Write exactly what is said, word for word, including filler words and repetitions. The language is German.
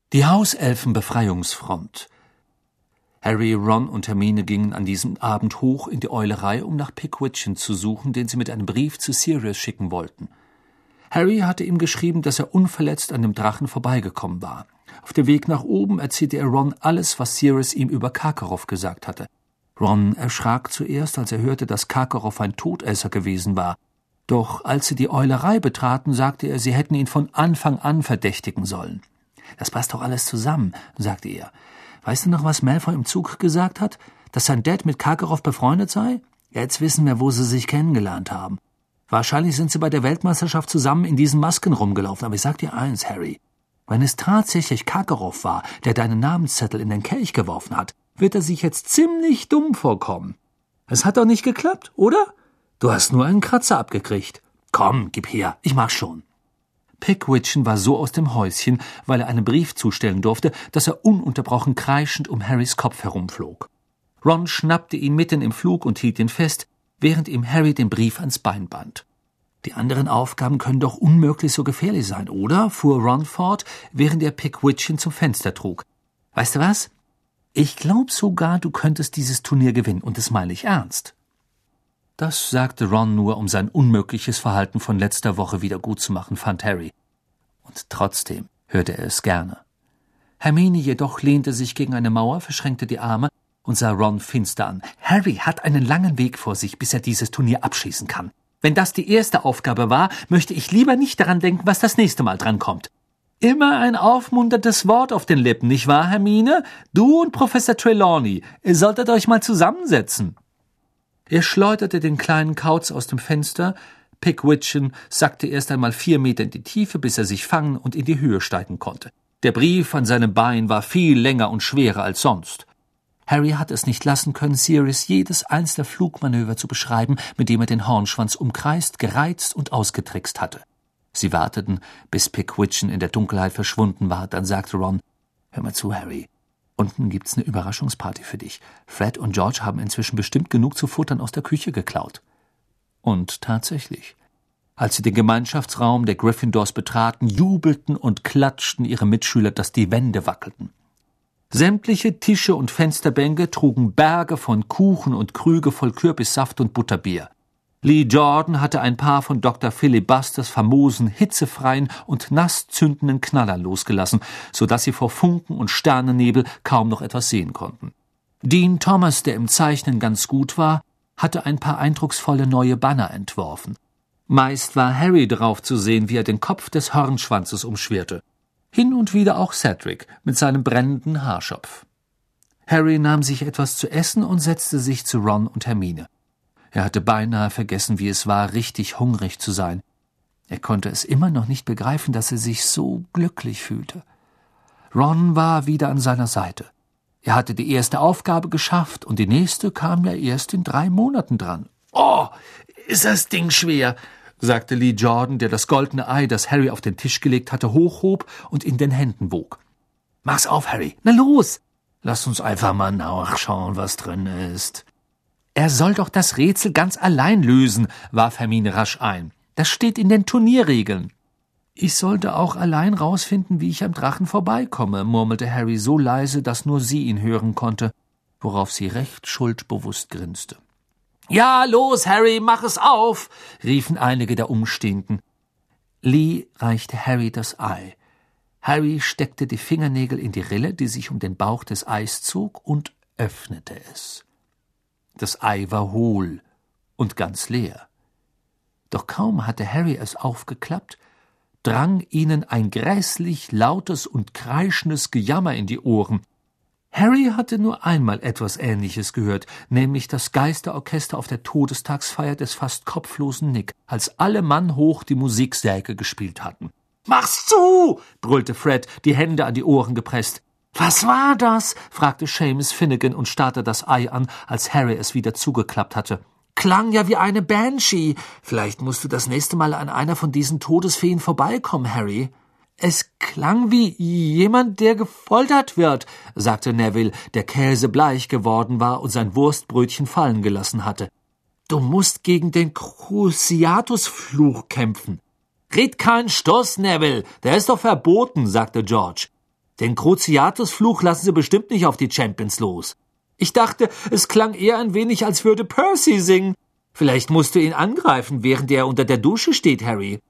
Die Hauselfen-Befreiungsfront. Harry, Ron und Hermine gingen an diesem Abend hoch in die Eulerei, um nach Pickwicchen zu suchen, den sie mit einem Brief zu Sirius schicken wollten. Harry hatte ihm geschrieben, dass er unverletzt an dem Drachen vorbeigekommen war. Auf dem Weg nach oben erzählte er Ron alles, was Sirius ihm über Karkaroff gesagt hatte. Ron erschrak zuerst, als er hörte, dass Karkaroff ein Todesser gewesen war. Doch als sie die Eulerei betraten, sagte er, sie hätten ihn von Anfang an verdächtigen sollen. »Das passt doch alles zusammen«, sagte er. »Weißt du noch, was Malfoy im Zug gesagt hat? Dass sein Dad mit Karkaroff befreundet sei? Jetzt wissen wir, wo sie sich kennengelernt haben. Wahrscheinlich sind sie bei der Weltmeisterschaft zusammen in diesen Masken rumgelaufen. Aber ich sag dir eins, Harry. Wenn es tatsächlich Karkaroff war, der deinen Namenszettel in den Kelch geworfen hat, wird er sich jetzt ziemlich dumm vorkommen. Es hat doch nicht geklappt, oder? Du hast nur einen Kratzer abgekriegt. Komm, gib her, ich mach schon.« Pickwicchen war so aus dem Häuschen, weil er einen Brief zustellen durfte, dass er ununterbrochen kreischend um Harrys Kopf herumflog. Ron schnappte ihn mitten im Flug und hielt ihn fest, während ihm Harry den Brief ans Bein band. »Die anderen Aufgaben können doch unmöglich so gefährlich sein, oder?« fuhr Ron fort, während er Pickwicchen zum Fenster trug. »Weißt du was? Ich glaub sogar, du könntest dieses Turnier gewinnen, und das meine ich ernst.« Das sagte Ron nur, um sein unmögliches Verhalten von letzter Woche wieder gutzumachen, fand Harry. Und trotzdem hörte er es gerne. Hermine jedoch lehnte sich gegen eine Mauer, verschränkte die Arme und sah Ron finster an. »Harry hat einen langen Weg vor sich, bis er dieses Turnier abschließen kann. Wenn das die erste Aufgabe war, möchte ich lieber nicht daran denken, was das nächste Mal drankommt. Immer ein aufmunterndes Wort auf den Lippen, nicht wahr, Hermine? Du und Professor Trelawney, ihr solltet euch mal zusammensetzen.« Er schleuderte den kleinen Kauz aus dem Fenster. Pickwicchen sackte erst einmal vier Meter in die Tiefe, bis er sich fangen und in die Höhe steigen konnte. Der Brief an seinem Bein war viel länger und schwerer als sonst. Harry hatte es nicht lassen können, Sirius jedes einzelne Flugmanöver zu beschreiben, mit dem er den Hornschwanz umkreist, gereizt und ausgetrickst hatte. Sie warteten, bis Pickwicchen in der Dunkelheit verschwunden war. Dann sagte Ron, »Hör mal zu, Harry. Unten gibt's eine Überraschungsparty für dich. Fred und George haben inzwischen bestimmt genug zu futtern aus der Küche geklaut.« Und tatsächlich, als sie den Gemeinschaftsraum der Gryffindors betraten, jubelten und klatschten ihre Mitschüler, dass die Wände wackelten. Sämtliche Tische und Fensterbänke trugen Berge von Kuchen und Krüge voll Kürbissaft und Butterbier. Lee Jordan hatte ein paar von Doktor Filibusters famosen, hitzefreien und nass zündenden Knallern losgelassen, so dass sie vor Funken und Sternennebel kaum noch etwas sehen konnten. Dean Thomas, der im Zeichnen ganz gut war, hatte ein paar eindrucksvolle neue Banner entworfen. Meist war Harry drauf zu sehen, wie er den Kopf des Hornschwanzes umschwirrte. Hin und wieder auch Cedric mit seinem brennenden Haarschopf. Harry nahm sich etwas zu essen und setzte sich zu Ron und Hermine. Er hatte beinahe vergessen, wie es war, richtig hungrig zu sein. Er konnte es immer noch nicht begreifen, dass er sich so glücklich fühlte. Ron war wieder an seiner Seite. Er hatte die erste Aufgabe geschafft und die nächste kam ja erst in drei Monaten dran. »Oh, ist das Ding schwer«, sagte Lee Jordan, der das goldene Ei, das Harry auf den Tisch gelegt hatte, hochhob und in den Händen wog. »Mach's auf, Harry. Na los! Lass uns einfach mal nachschauen, was drin ist.« »Er soll doch das Rätsel ganz allein lösen«, warf Hermine rasch ein. »Das steht in den Turnierregeln.« »Ich sollte auch allein rausfinden, wie ich am Drachen vorbeikomme«, murmelte Harry so leise, dass nur sie ihn hören konnte, worauf sie recht schuldbewusst grinste. »Ja, los, Harry, mach es auf«, riefen einige der Umstehenden. Lee reichte Harry das Ei. Harry steckte die Fingernägel in die Rille, die sich um den Bauch des Eis zog, und öffnete es. Das Ei war hohl und ganz leer. Doch kaum hatte Harry es aufgeklappt, drang ihnen ein grässlich lautes und kreischendes Gejammer in die Ohren. Harry hatte nur einmal etwas Ähnliches gehört, nämlich das Geisterorchester auf der Todestagsfeier des fast kopflosen Nick, als alle Mann hoch die Musiksäge gespielt hatten. »Mach's zu«, brüllte Fred, die Hände an die Ohren gepresst. »Was war das?« fragte Seamus Finnegan und starrte das Ei an, als Harry es wieder zugeklappt hatte. »Klang ja wie eine Banshee. Vielleicht musst du das nächste Mal an einer von diesen Todesfeen vorbeikommen, Harry.« »Es klang wie jemand, der gefoltert wird«, sagte Neville, der käsebleich geworden war und sein Wurstbrötchen fallen gelassen hatte. »Du musst gegen den Cruciatus-Fluch kämpfen.« »Red keinen Stoß, Neville, der ist doch verboten«, sagte George. Den Cruciatus-Fluch lassen sie bestimmt nicht auf die Champions los. Ich dachte, es klang eher ein wenig, als würde Percy singen. Vielleicht musst du ihn angreifen, während er unter der Dusche steht, Harry.